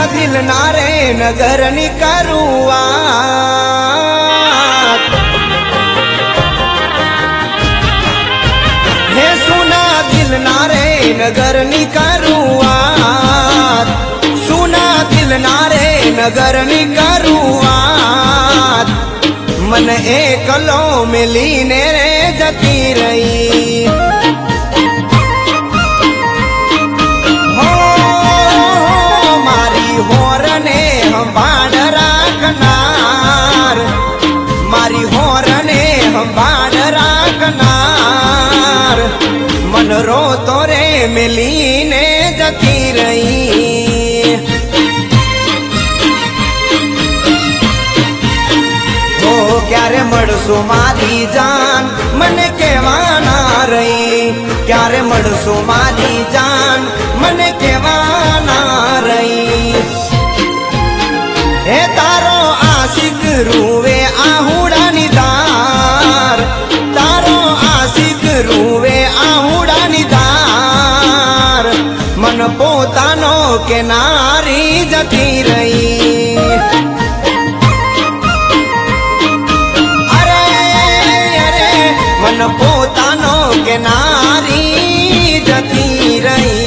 दिल नारे नगर निकरुआत हे सुना दिल नारे नगर निकरुआत सुना दिल नारे नगर निकरुआत मन एकलो मिलीने रे जती रही होरने हम बाड़ राखनार मारी होरने हम बाड़ राखनार मन रो तोरे मिलीने जती रही हो क्यारे मड़सो मारी जान मन केवाना रही क्यारे मड़सो मारी जान मन केवाना रही हे तारो आशिक रूवे आहुड़ा निदार तारो आशिक रूवे आहुड़ा निदार मन पोतानो के नारी जती रही अरे अरे मन पोतानो के नारी जती रही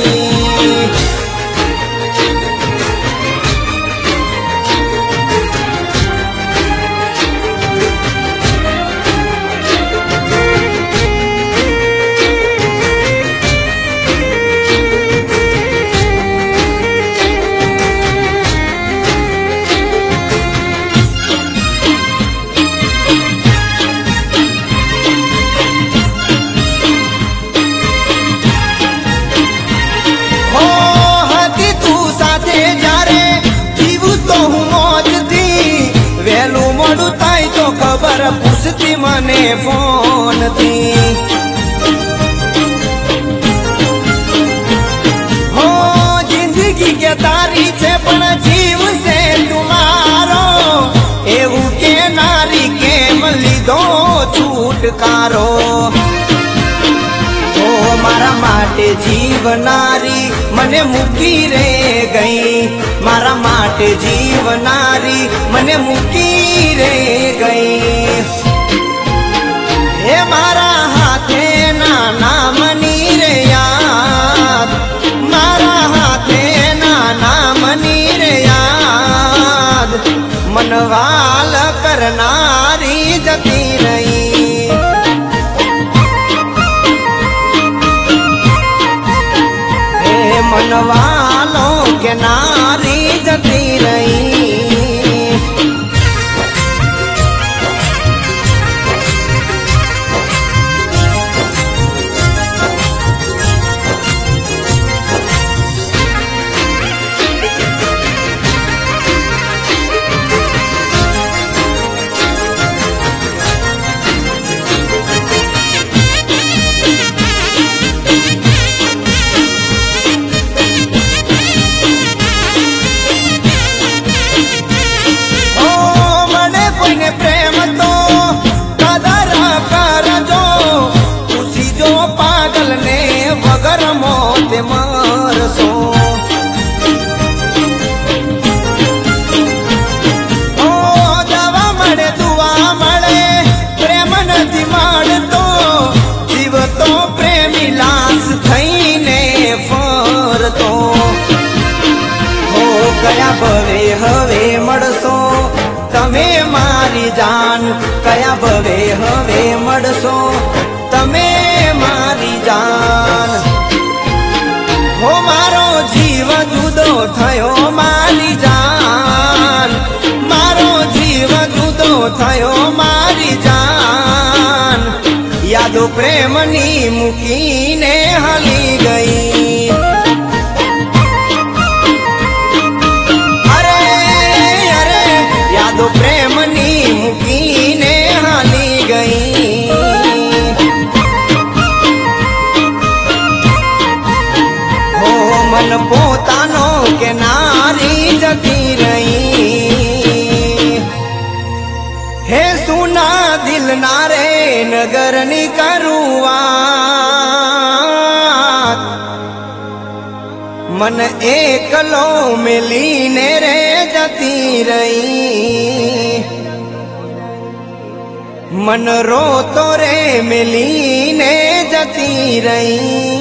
खबर पूछती मने फोन थी हो जिंदगी के तारी छे पण जीव से तुम्हारो एवं के नारी के मली दो छूटकारो हो मारा माटे जीव नारी मने मुकी रे गई मारा माटे जीव नारी मने मुकी रे गई हे मारा हाथे नाना मनी रे याद मारा हाथे नाना मनी रे याद मनवाल करनारी जती रही मनवालों के नारी जती रही मरसो ओ दवा मळे दुआ मळे प्रेम नथी माळतो जीव तो प्रेमी लास थईने फरतो हो कया भवे हवे मळसो तमे मारी जान कया भवे हवे मळसो तमे मारी जान हो मारो जीव जुदो थयो मारी जान मारो जीव जुदो थयो मारी जान यादो प्रेमनी मुकीने हली गई अरे अरे यादो प्रेमनी मुकीने हली गई मन पोतानो के नारी जती रही हे सुना दिल नारे नगर निकरुआत मन एकलो मिलीने रे जती रही, मन रो तो रे मिलीने जती रही।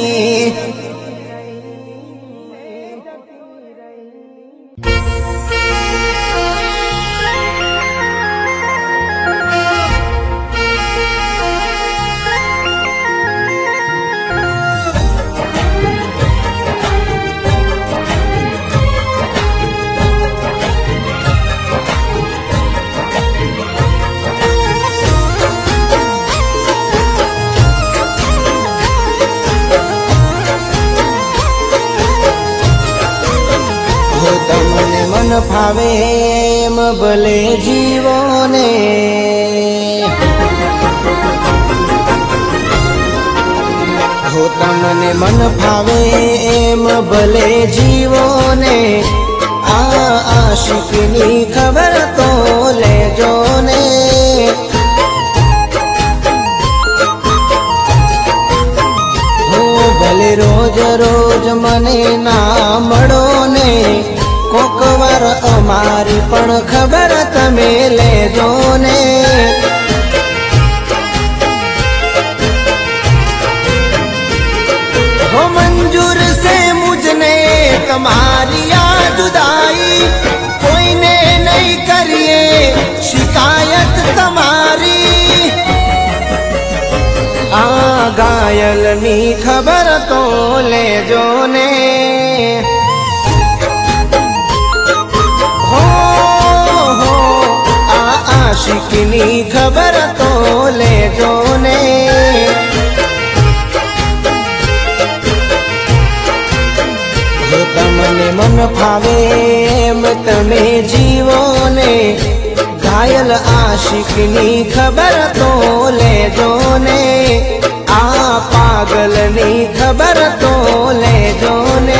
मन फावे एम भले जीवो ने, हो तमने मन फावे एम भले जीवो ने, आशिकनी खबर तो लेजो ने। हो भले रोज रोज मने ना मळो ने, कोक वार अमारी पण खबर तमे लेजो ने। हो मंजूर से मुझने तुम्हारी आ जुदाई, कोई ने नहीं करिए शिकायत तुम्हारी। घायल नी खबर तो लेजो ने, आशिकनी खबर तो लेजो ने। हो तमने मन फावे एम तमे जीवो ने, घायल आशिकनी खबर तो लेजो ने। पागलनी खबर तो लेजो ने।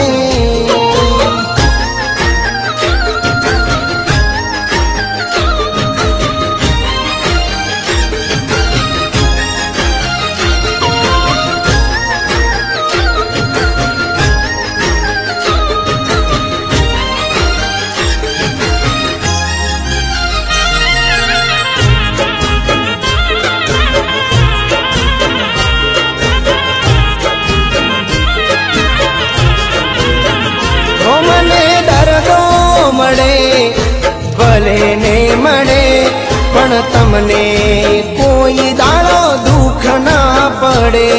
भले ने मळे पण तमने कोई दाड़ो दुख ना पड़े।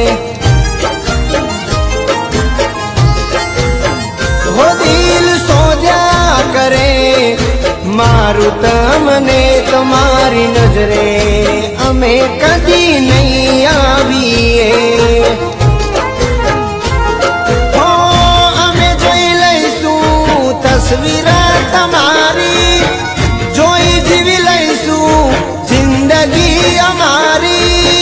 हो दिल सोजा करे मारू तमने तुम्हारी नजरे अमे कदी नहीं आवीए। हो अमे जोई लईसू तस्वीर तमारी, जोई जीवी लईसू जिंदगी हमारी।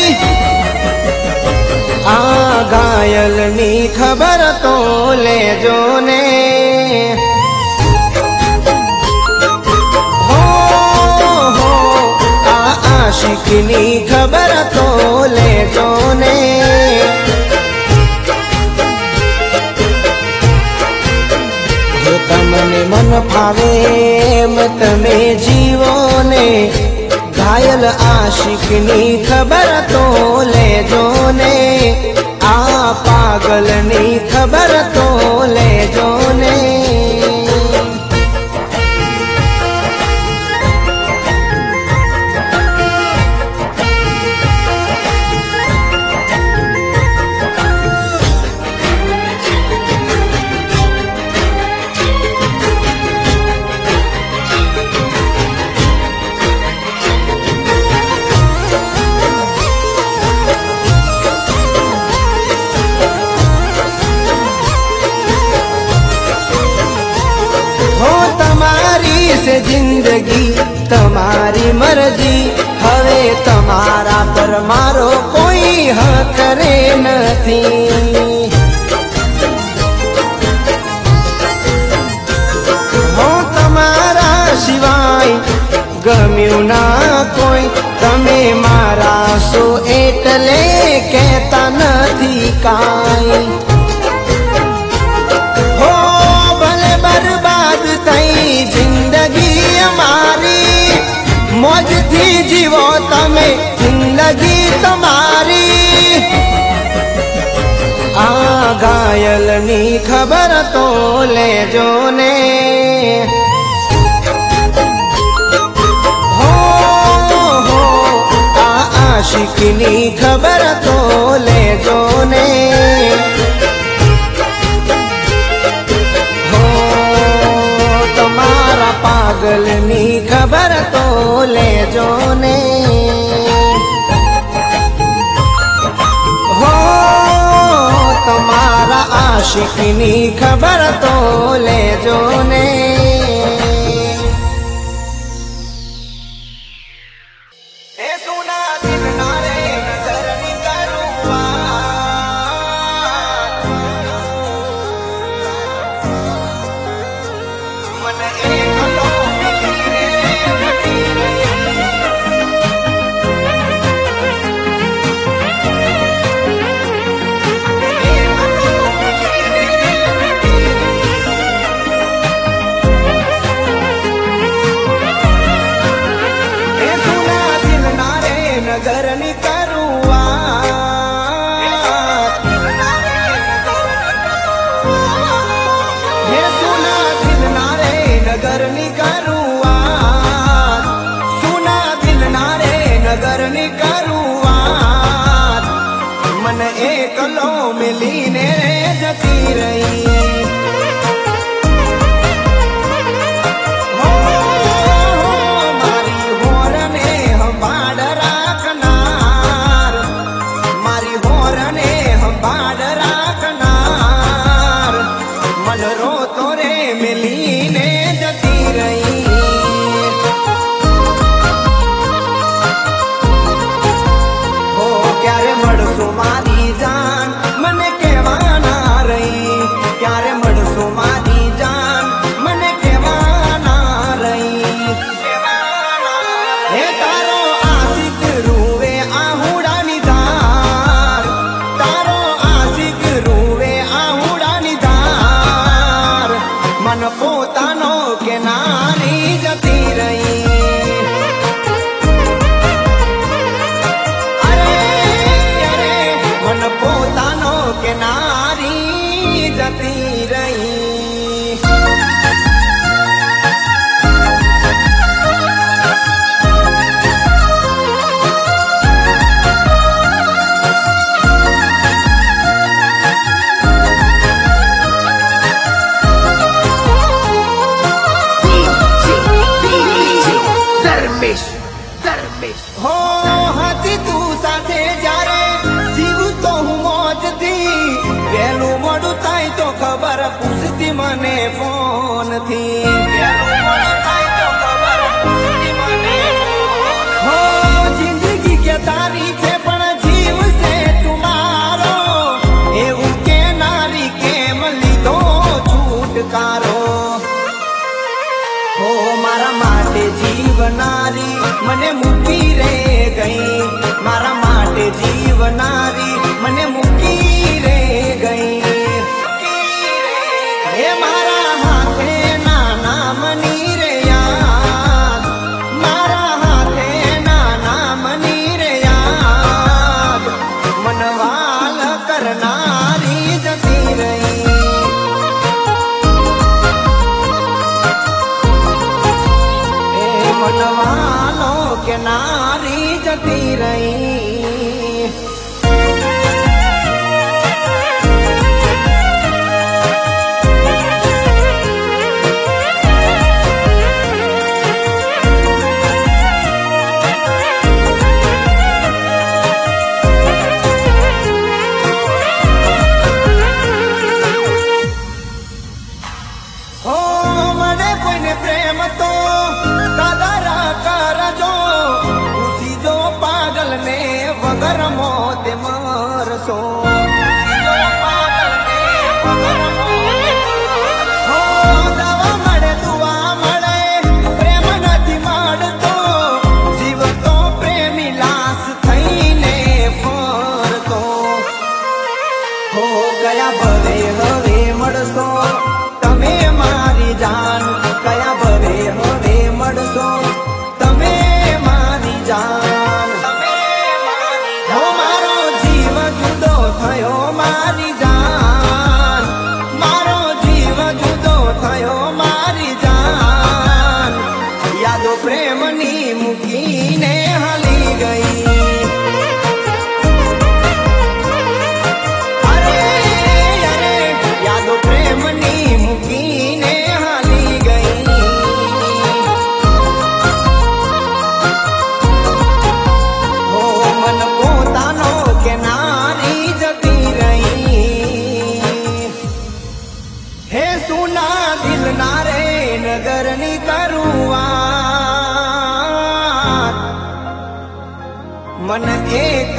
घायल नी खबर तो लेजो ने, हो आशिकनी खबर तो लेजो ने। तमने मन फावे एम तमे जीवो ने, घायल आशिकनी खबर तो लेजो ने। पागलनी खबर तो लेजो ने। से जिंदगी तुम्हारी मर्जी, हवे तुम्हारा पर मारो कोई हक करे नथी। हो तुम्हारा सिवाय गम्यू ना कोई, तमे मारा सो एटले कहता नथी काई। में जिंदगी तुम्हारी आ घायल नी खबर तो ले जो ने हो आ आशिकनी खबर तो ले जो ने हो तुम्हारा पागल नी खबर तो ले जो ने तुम्हारा आशिकनी खबर तो ले जो ने सुना दिल नारे नजर निकरुआ मन एक तो नगर निकरुआ हे सुना दिल नारे नगर निकरुआ सुना दिल नारे नगर निकरुआ मन एकलो मिली ने जती रही पोतानो के नारी जती रही अरे अरे मन पोतानो के नारी जती रही हो हाथी तू साथे जारे जीव तो हूँ मौज थी वेलू मोड़ू ताई तो खबर पूछती मने फोन थी हो जिंदगी के तारीफ है पण जीव से तुम्हारो एवं के नारी के मली दो छूटकारो हो मारा माटे जीवनारी मने मुकी रे गई मारा माटे जीवनारी मने मुकी रे गई हे मारा हाथे नाना मनी रे याद मारा हाथे नाना मनी रे याद मनवाल करनारी जती रही मनवालों के नारी जती रही हो मने कोई ने प्रेम तो कदर कर जो उसी जो पागल ने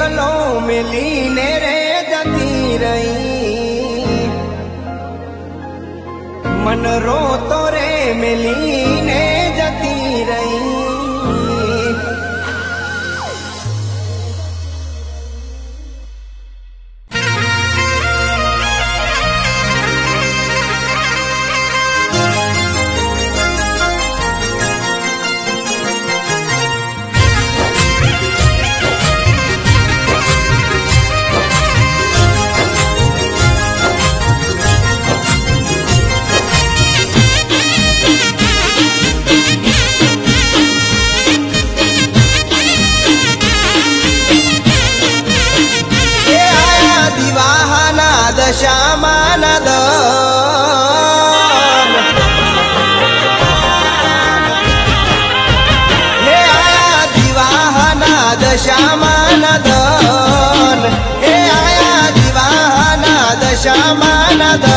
એકલો મિલીને રે જતી રહી મન રોતો રે મિલીને જતી રહી દશામાનદ હે આયા દિવાહના દશામાનદ હે આયા દિવાહના દશામાનદ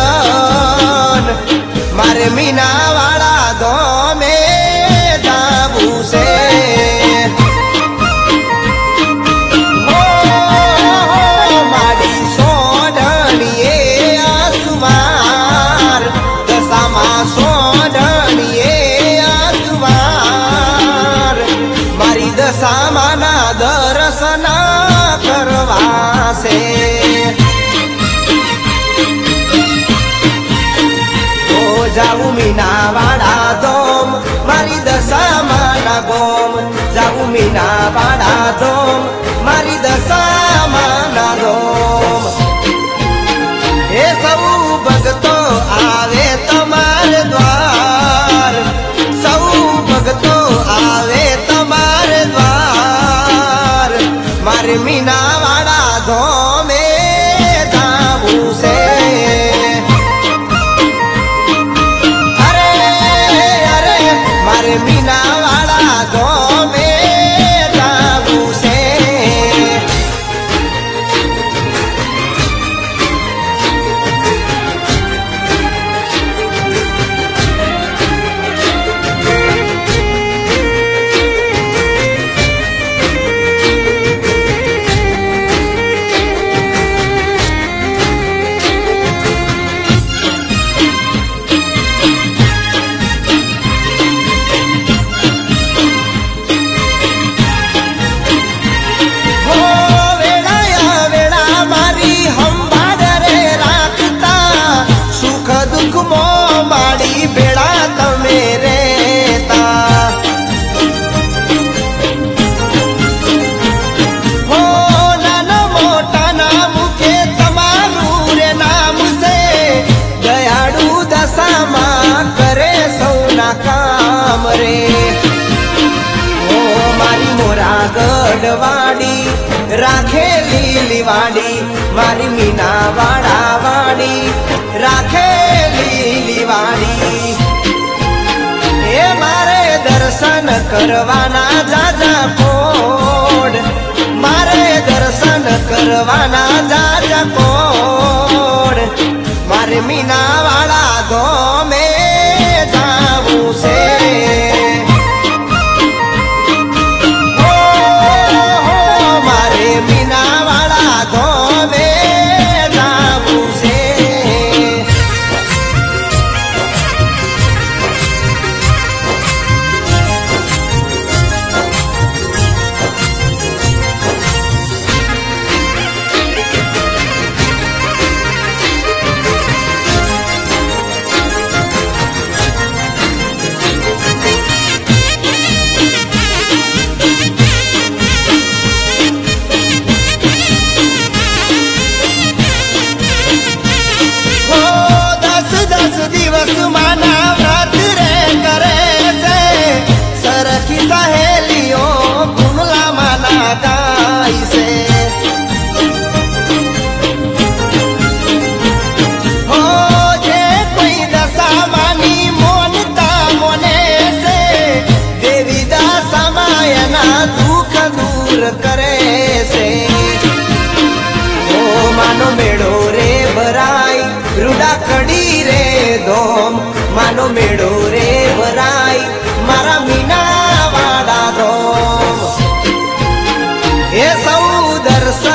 મારે મીનાવાળા ધોમે જાવું છે સામાના દર્શન કરવા છે ઓ જાવું મીનાવાળા ધોમ મારી દશામાના ગોમ જાવું મીનાવાળા ધોમ મારી દશામાના ધોમ એ સૌ ભગતો આવે તમારે દ્વાર સૌ ભગતો આવે તમારે દ્વાર મારે મીનાવાળા ધોમે જાવું છે અરે અરે મારે મીનાવાળા ધોમે જાવું છે બેડા તમે રેતા હો નાના મોટા ના મુખે તમારું રે નામ છે દયાળુ દશામાં કરે સૌના કામ રે હો મારી મોરાગઢ વાડી રાખે લીલી વાડી મારી મીનાવાળા વાડી રાખે લીલી વાડી એ મારે દર્શન કરવાના જાજા કોડ મારે દર્શન કરવાના જાજા કોડ મારે મીનાવાળા ધોમે જાવું છે મારે મીનાવાળા ધોમે જાવું છે ધોમ માનો મેળો રે ભરાય મારા મીના વાડા ધોમ એ સૌ દર્શન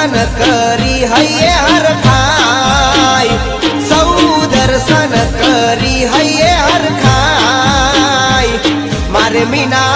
મીના